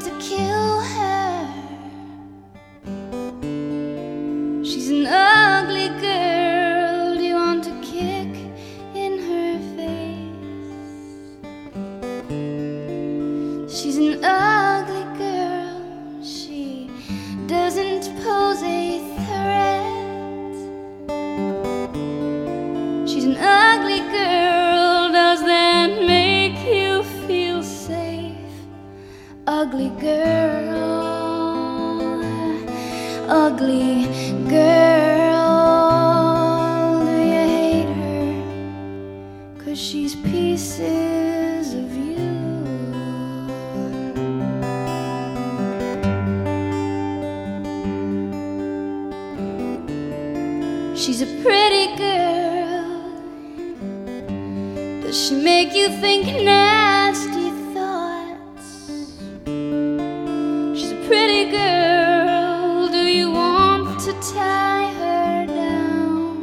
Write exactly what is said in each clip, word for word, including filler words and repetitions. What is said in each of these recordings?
to kill her? She's an ugly girl. Do you want to kick in her face? She's an ugly girl. She doesn't pose a threat. She's an ugly girl. Does that make you feel safe? Ugly girl, ugly girl. Do you hate her? 'Cause she's pieces of you. She's a pretty girl. Does she make you think nasty thoughts? She's a pretty girl. Do you want to tie her down?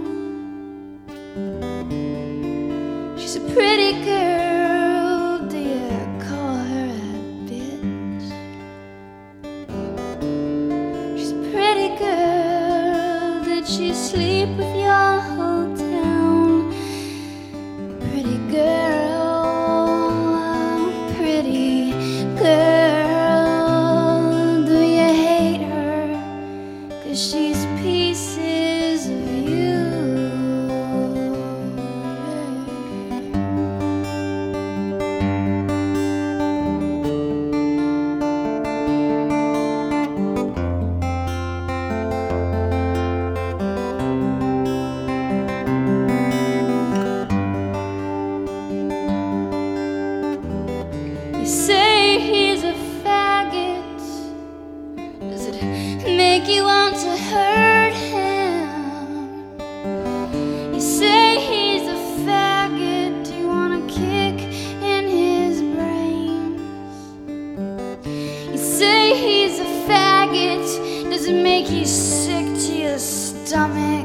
She's a pretty girl. Do you call her a bitch? She's a pretty girl. Did she sleep with your whole town? Pretty girl, pretty girl. Do you hate her? 'Cause she's pieces of you. You say he's a faggot. Does it make you want to hurt him? You say he's a faggot. Do you want to kick in his brains? You say he's a faggot. Does it make you sick to your stomach?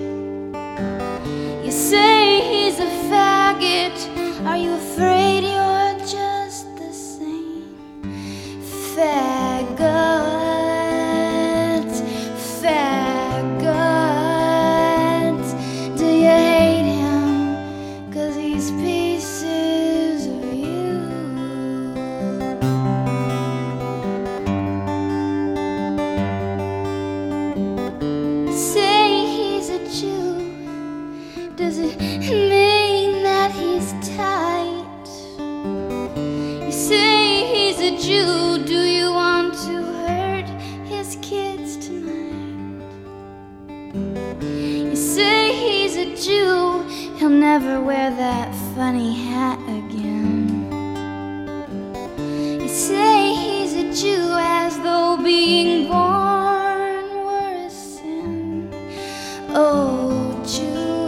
You say he's a faggot. Are you afraid you're just the same? Faggot, faggot. Do you hate him? 'Cause he's pieces of you. Say he's a Jew. Does it mean that he's tight? You say he's a Jew. Do you want to hurt his kids tonight? You say he's a Jew. He'll never wear that funny hat again. You say he's a Jew as though being born were a sin. Oh, Jew,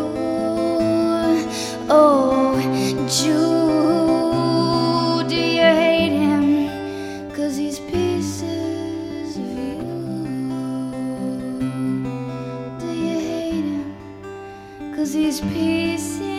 oh, Jew. Do you hate him? 'Cause he's pieces of you. Do you hate him? 'Cause he's pieces